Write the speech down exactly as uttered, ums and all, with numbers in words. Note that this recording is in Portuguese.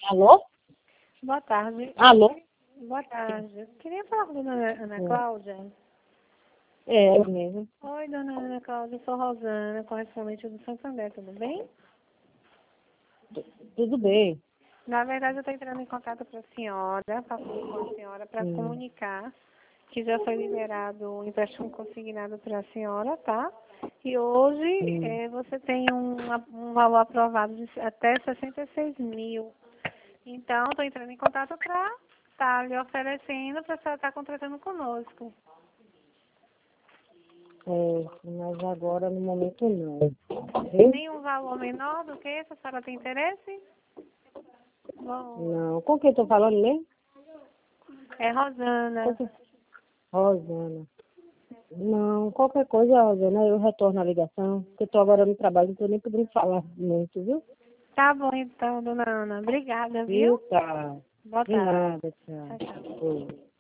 Alô? Boa tarde. Alô? Boa tarde. Eu queria falar com a dona Ana Cláudia. É, eu mesmo. Oi, dona Ana Cláudia, eu sou Rosana, correspondente do Santander, tudo bem? Tudo bem. Na verdade, eu estou entrando em contato para a senhora, passando com a senhora, para Hum. comunicar que já foi liberado o empréstimo consignado para a senhora, tá? E hoje Hum. eh, você tem um, um valor aprovado de até sessenta e seis mil. Então, estou entrando em contato para estar lhe oferecendo para a senhora estar contratando conosco. É, mas agora no momento não. Viu? Nenhum valor menor do que esse, a senhora tem interesse? Bom, Não. Com quem eu tô falando mesmo? é Rosana. Com quem? Rosana. Não, qualquer coisa, Rosana, eu retorno a ligação, porque eu tô agora no trabalho, não tô nem podendo falar muito, viu? Tá bom então, dona Ana. Obrigada, Viu? viu? Tá. Boa De tarde. nada, tchau. Tchau, tchau. Oi.